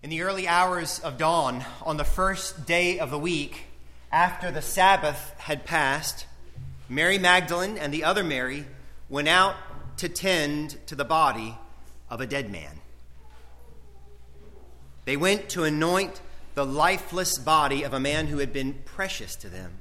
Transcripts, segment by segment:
In the early hours of dawn, on the first day of the week, after the Sabbath had passed, Mary Magdalene and the other Mary went out to tend to the body of a dead man. They went to anoint the lifeless body of a man who had been precious to them.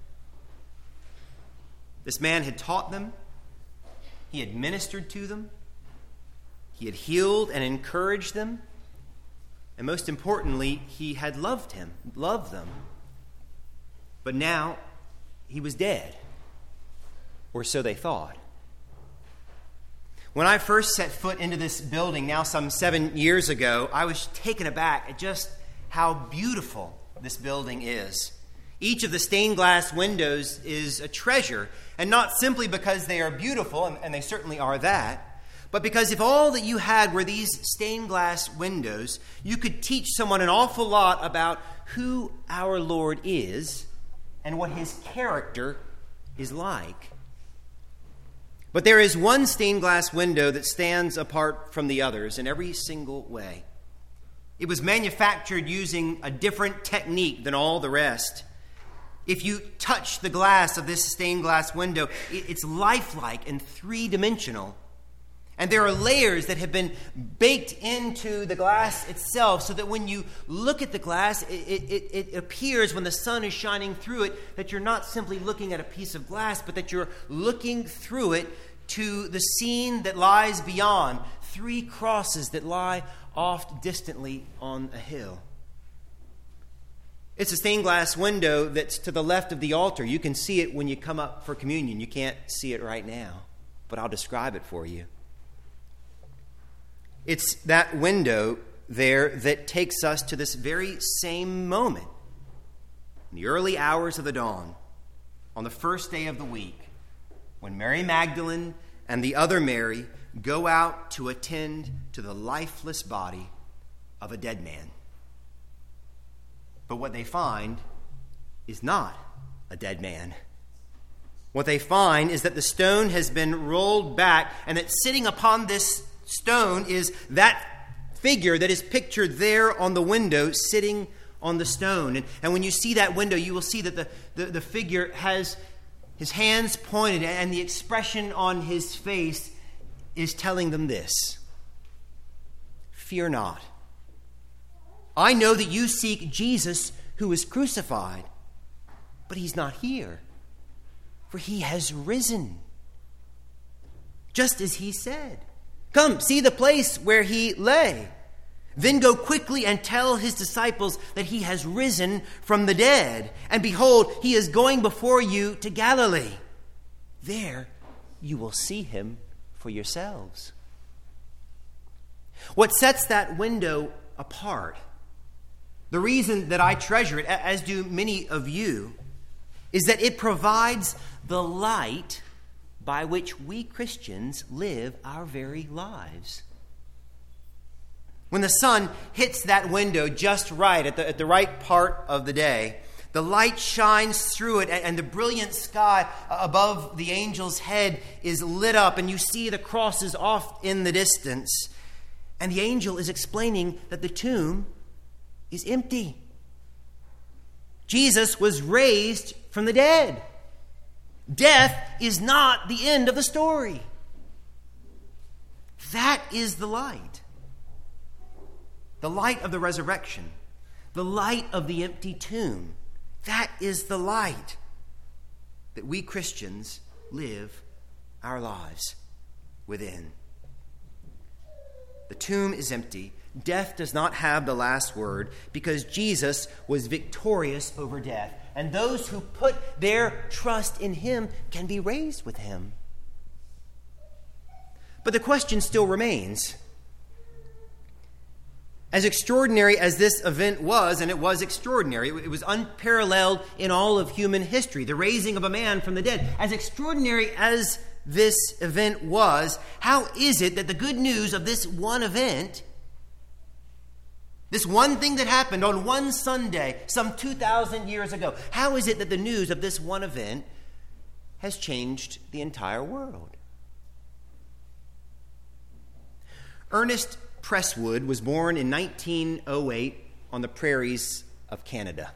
This man had taught them, he had ministered to them, he had healed and encouraged them, and most importantly, he had loved them. But now he was dead, or so they thought. When I first set foot into this building, now some 7 years ago, I was taken aback at just how beautiful this building is. Each of the stained glass windows is a treasure, and not simply because they are beautiful, and they certainly are that, but because if all that you had were these stained glass windows, you could teach someone an awful lot about who our Lord is and what his character is like. But there is one stained glass window that stands apart from the others in every single way. It was manufactured using a different technique than all the rest. If you touch the glass of this stained glass window, it's lifelike and three-dimensional. And there are layers that have been baked into the glass itself so that when you look at the glass, it appears when the sun is shining through it that you're not simply looking at a piece of glass, but that you're looking through it to the scene that lies beyond, three crosses that lie off distantly on a hill. It's a stained glass window that's to the left of the altar. You can see it when you come up for communion. You can't see it right now, but I'll describe it for you. It's that window there that takes us to this very same moment, in the early hours of the dawn, on the first day of the week, when Mary Magdalene and the other Mary go out to attend to the lifeless body of a dead man. But what they find is not a dead man. What they find is that the stone has been rolled back, and that sitting upon this stone is that figure that is pictured there on the window sitting on the stone. And when you see that window, you will see that the figure has his hands pointed, and the expression on his face is telling them this: fear not. I know that you seek Jesus who was crucified, but he's not here, for he has risen, just as he said. Come, see the place where he lay. Then go quickly and tell his disciples that he has risen from the dead. And behold, he is going before you to Galilee. There you will see him for yourselves. What sets that window apart, the reason that I treasure it, as do many of you, is that it provides the light by which we Christians live our very lives. When the sun hits that window just right at the right part of the day, the light shines through it, and the brilliant sky above the angel's head is lit up, and you see the crosses off in the distance. And the angel is explaining that the tomb is empty. Jesus was raised from the dead. Death is not the end of the story. That is the light. The light of the resurrection. The light of the empty tomb. That is the light that we Christians live our lives within. The tomb is empty. Death does not have the last word because Jesus was victorious over death. And those who put their trust in him can be raised with him. But the question still remains. As extraordinary as this event was, and it was extraordinary, it was unparalleled in all of human history, the raising of a man from the dead. As extraordinary as this event was, how is it that the good news of this one event, this one thing that happened on one Sunday some 2,000 years ago, how is it that the news of this one event has changed the entire world? Ernest Presswood was born in 1908 on the prairies of Canada.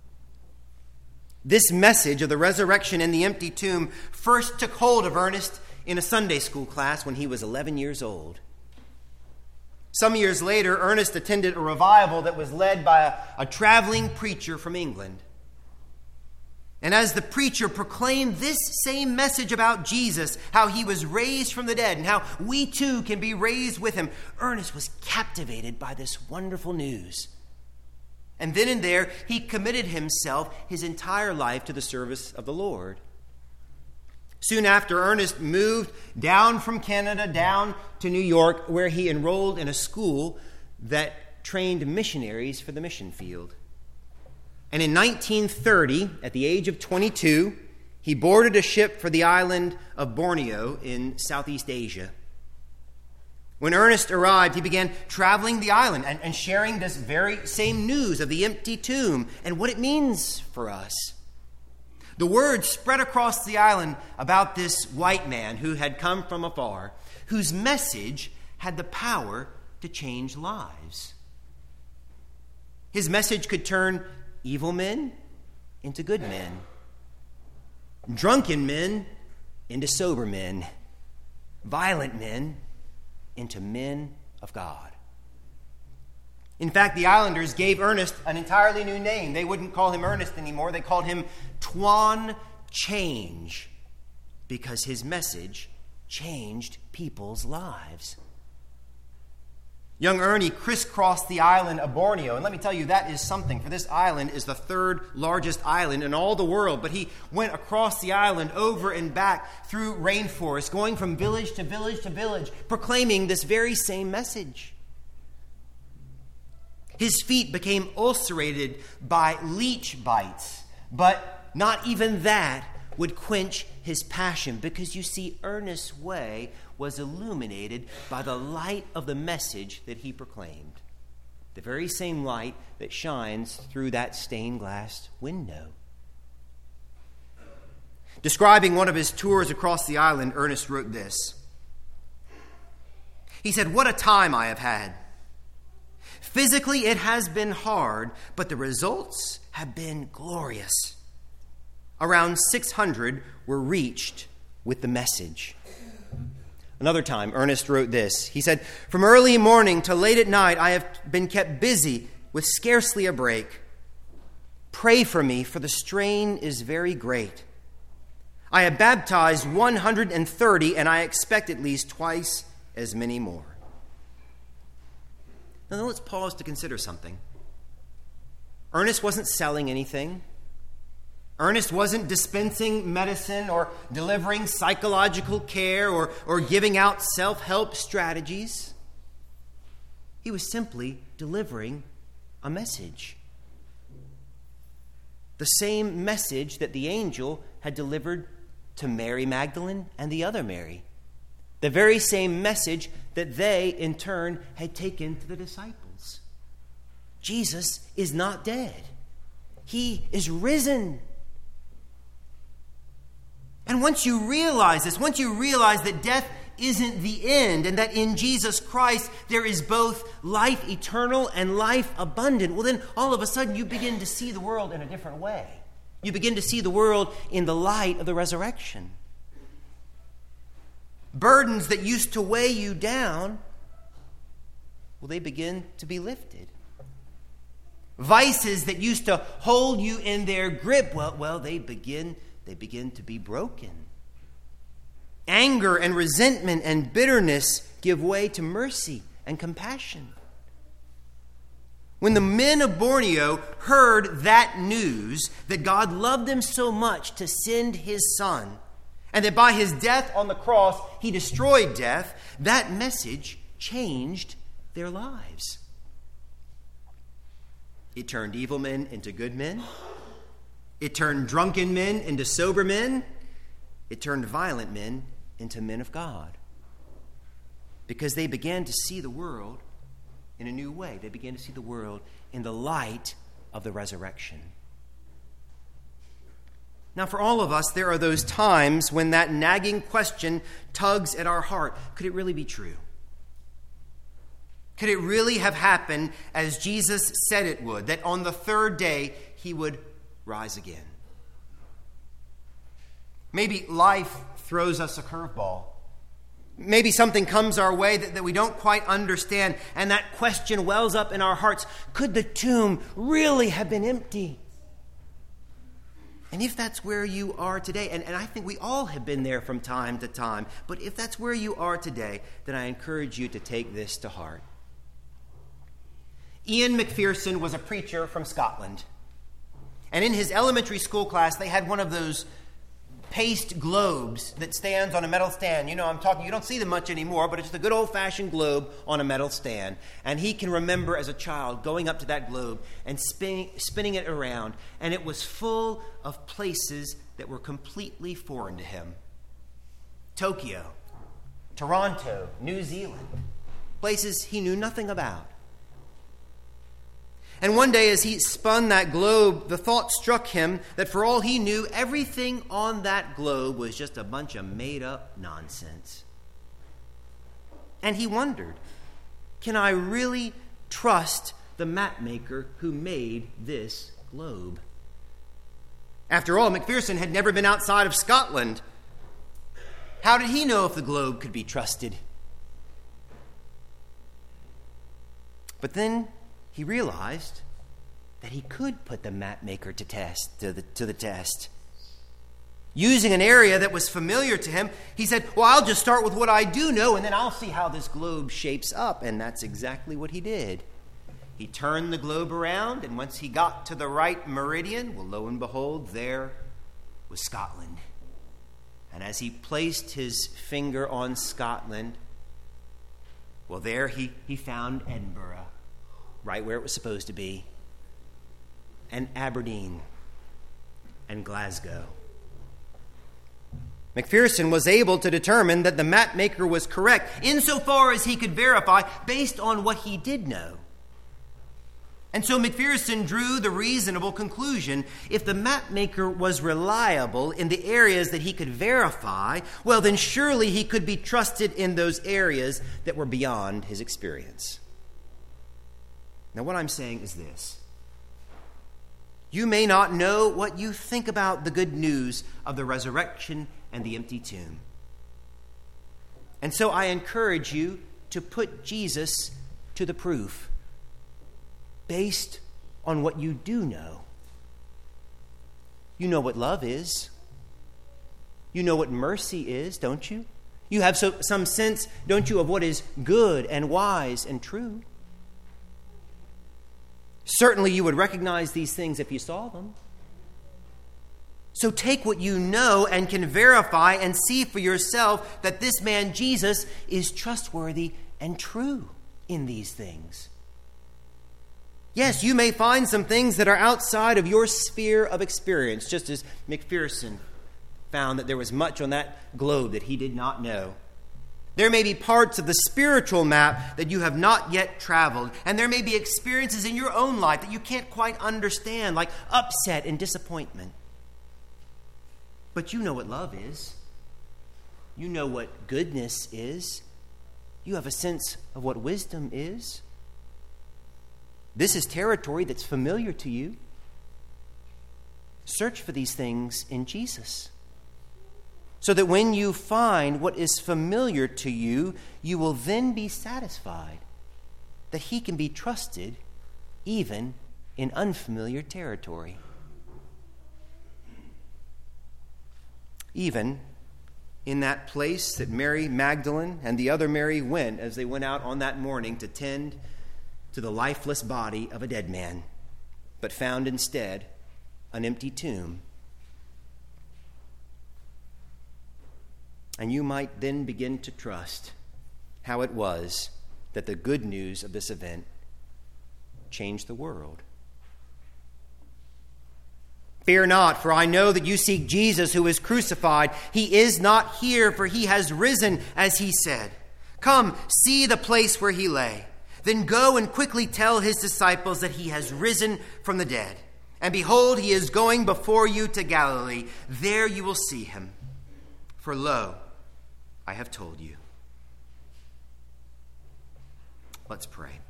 This message of the resurrection and the empty tomb first took hold of Ernest in a Sunday school class when he was 11 years old. Some years later, Ernest attended a revival that was led by a traveling preacher from England. And as the preacher proclaimed this same message about Jesus, how he was raised from the dead and how we too can be raised with him, Ernest was captivated by this wonderful news. And then and there, he committed himself, his entire life, to the service of the Lord. Soon after, Ernest moved down from Canada, down to New York, where he enrolled in a school that trained missionaries for the mission field. And in 1930, at the age of 22, he boarded a ship for the island of Borneo in Southeast Asia. When Ernest arrived, he began traveling the island and sharing this very same news of the empty tomb and what it means for us. The word spread across the island about this white man who had come from afar, whose message had the power to change lives. His message could turn evil men into good men, drunken men into sober men, violent men into men of God. In fact, the islanders gave Ernest an entirely new name. They wouldn't call him Ernest anymore. They called him Tuan Change, because his message changed people's lives. Young Ernie crisscrossed the island of Borneo, and let me tell you, that is something, for this island is the third largest island in all the world. But he went across the island, over and back, through rainforest, going from village to village to village, proclaiming this very same message. His feet became ulcerated by leech bites, but not even that would quench his passion, because you see, Ernest's way was illuminated by the light of the message that he proclaimed. The very same light that shines through that stained glass window. Describing one of his tours across the island, Ernest wrote this. He said, "What a time I have had. Physically, it has been hard, but the results have been glorious. Around 600 were reached with the message." Another time, Ernest wrote this. He said, "From early morning to late at night, I have been kept busy with scarcely a break. Pray for me, for the strain is very great. I have baptized 130, and I expect at least twice as many more." Now let's pause to consider something. Ernest wasn't selling anything. Ernest wasn't dispensing medicine or delivering psychological care or giving out self-help strategies. He was simply delivering a message. The same message that the angel had delivered to Mary Magdalene and the other Mary. The very same message that they, in turn, had taken to the disciples. Jesus is not dead. He is risen. And once you realize this, once you realize that death isn't the end and that in Jesus Christ there is both life eternal and life abundant, well then all of a sudden you begin to see the world in a different way. You begin to see the world in the light of the resurrection. Burdens that used to weigh you down, well, they begin to be lifted. Vices that used to hold you in their grip, well, they begin to be broken. Anger and resentment and bitterness give way to mercy and compassion. When the men of Borneo heard that news, that God loved them so much to send his Son, and that by his death on the cross he destroyed death, that message changed their lives. It turned evil men into good men. It turned drunken men into sober men. It turned violent men into men of God. Because they began to see the world in a new way. They began to see the world in the light of the resurrection. Now, for all of us, there are those times when that nagging question tugs at our heart. Could it really be true? Could it really have happened as Jesus said it would, that on the third day he would rise again? Maybe life throws us a curveball. Maybe something comes our way that we don't quite understand, and that question wells up in our hearts. Could the tomb really have been empty? And if that's where you are today, and I think we all have been there from time to time, but if that's where you are today, then I encourage you to take this to heart. Ian McPherson was a preacher from Scotland. And in his elementary school class, they had one of those paste globes that stands on a metal stand. You know, I'm talking, you don't see them much anymore, but it's the good old-fashioned globe on a metal stand. And he can remember as a child going up to that globe and spinning it around. And it was full of places that were completely foreign to him. Tokyo, Toronto, New Zealand, places he knew nothing about. And one day as he spun that globe, the thought struck him that for all he knew, everything on that globe was just a bunch of made-up nonsense. And he wondered, can I really trust the mapmaker who made this globe? After all, McPherson had never been outside of Scotland. How did he know if the globe could be trusted? But then he realized that he could put the mapmaker to the test. Using an area that was familiar to him, he said, well, I'll just start with what I do know, and then I'll see how this globe shapes up. And that's exactly what he did. He turned the globe around, and once he got to the right meridian, well, lo and behold, there was Scotland. And as he placed his finger on Scotland, well, there he found Edinburgh, right where it was supposed to be, and Aberdeen, and Glasgow. McPherson was able to determine that the mapmaker was correct insofar as he could verify based on what he did know. And so McPherson drew the reasonable conclusion: if the mapmaker was reliable in the areas that he could verify, well, then surely he could be trusted in those areas that were beyond his experience. Now, what I'm saying is this. You may not know what you think about the good news of the resurrection and the empty tomb. And so I encourage you to put Jesus to the proof based on what you do know. You know what love is. You know what mercy is, don't you? You have some sense, don't you, of what is good and wise and true. Certainly you would recognize these things if you saw them. So take what you know and can verify and see for yourself that this man Jesus is trustworthy and true in these things. Yes, you may find some things that are outside of your sphere of experience, just as McPherson found that there was much on that globe that he did not know. There may be parts of the spiritual map that you have not yet traveled, and there may be experiences in your own life that you can't quite understand, like upset and disappointment. But you know what love is. You know what goodness is. You have a sense of what wisdom is. This is territory that's familiar to you. Search for these things in Jesus, so that when you find what is familiar to you, you will then be satisfied that he can be trusted even in unfamiliar territory. Even in that place that Mary Magdalene and the other Mary went as they went out on that morning to tend to the lifeless body of a dead man, but found instead an empty tomb. And you might then begin to trust how it was that the good news of this event changed the world. Fear not, for I know that you seek Jesus who is crucified. He is not here, for he has risen, as he said. Come, see the place where he lay. Then go and quickly tell his disciples that he has risen from the dead. And behold, he is going before you to Galilee. There you will see him. For lo, I have told you. Let's pray.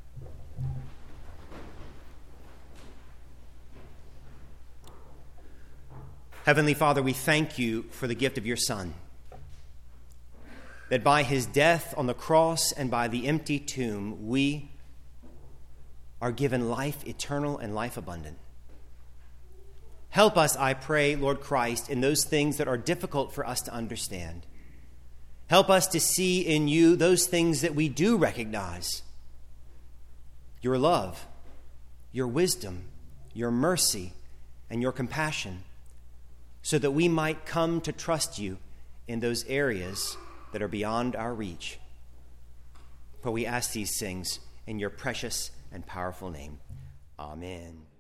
Heavenly Father, we thank you for the gift of your Son, that by his death on the cross and by the empty tomb, we are given life eternal and life abundant. Help us, I pray, Lord Christ, in those things that are difficult for us to understand. Help us to see in you those things that we do recognize: your love, your wisdom, your mercy, and your compassion, so that we might come to trust you in those areas that are beyond our reach. For we ask these things in your precious and powerful name. Amen.